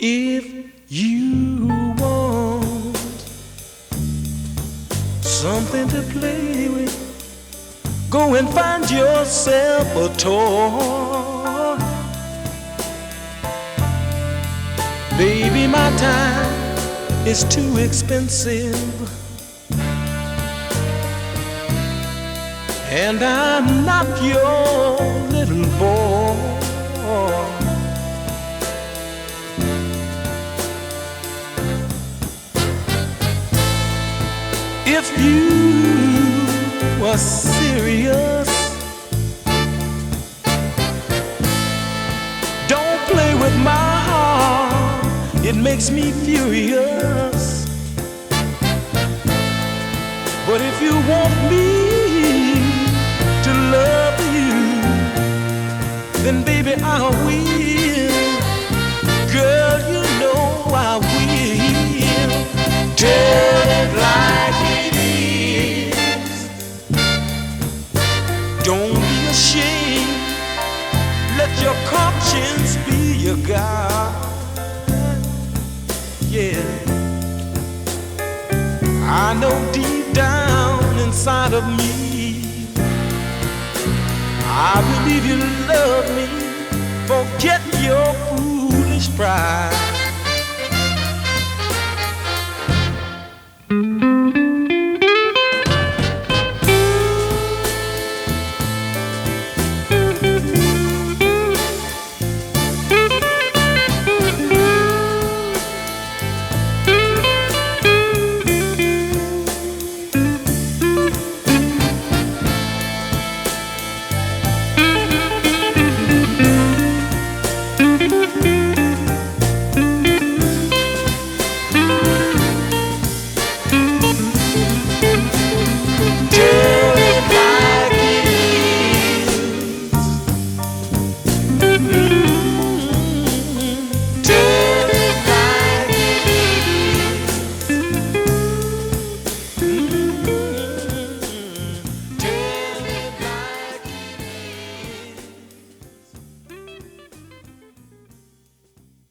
If you want something to play with, go and find yourself a toy. Baby, my time is too expensive, and I'm not your little boy. If you were serious, don't play with my heart, it makes me furious. But if you want me to love you, then baby I will. Girl, you know I will. Tell it like it is. Don't be ashamed. Let your conscience be your guide. Yeah, I know deep down inside of me, I believe you love me. Forget your foolish pride.